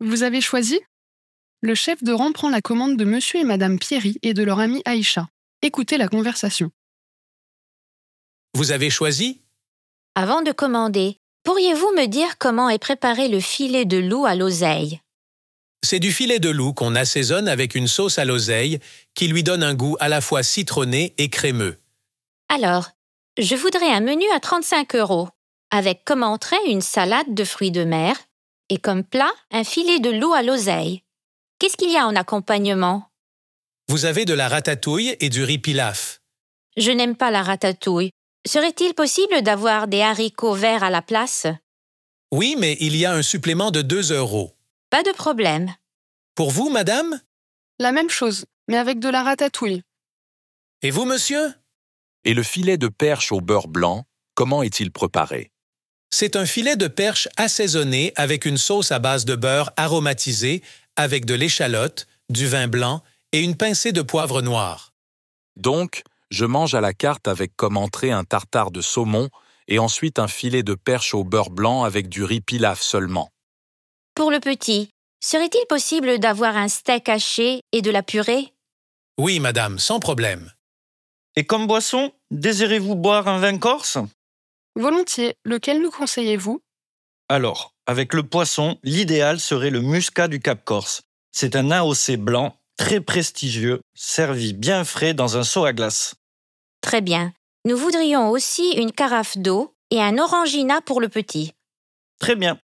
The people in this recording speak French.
Vous avez choisi? Le chef de rang prend la commande de monsieur et madame Pierry et de leur amie Aïcha. Écoutez la conversation. Vous avez choisi? Avant de commander, pourriez-vous me dire comment est préparé le filet de loup à l'oseille? C'est du filet de loup qu'on assaisonne avec une sauce à l'oseille qui lui donne un goût à la fois citronné et crémeux. Alors, je voudrais un menu à 35 €, avec comme entrée une salade de fruits de mer et comme plat un filet de loup à l'oseille. Qu'est-ce qu'il y a en accompagnement? Vous avez de la ratatouille et du riz pilaf. Je n'aime pas la ratatouille. Serait-il possible d'avoir des haricots verts à la place? Oui, mais il y a un supplément de 2 €. Pas de problème. Pour vous, madame? La même chose, mais avec de la ratatouille. Et vous, monsieur? Et le filet de perche au beurre blanc, comment est-il préparé? C'est un filet de perche assaisonné avec une sauce à base de beurre aromatisé avec de l'échalote, du vin blanc et une pincée de poivre noir. Donc, je mange à la carte avec comme entrée un tartare de saumon et ensuite un filet de perche au beurre blanc avec du riz pilaf seulement. Pour le petit, serait-il possible d'avoir un steak haché et de la purée? Oui, madame, sans problème. Et comme boisson, désirez-vous boire un vin corse? Volontiers, lequel nous conseillez-vous? Alors, avec le poisson, l'idéal serait le muscat du Cap Corse. C'est un AOC blanc, très prestigieux, servi bien frais dans un seau à glace. Très bien. Nous voudrions aussi une carafe d'eau et un orangina pour le petit. Très bien.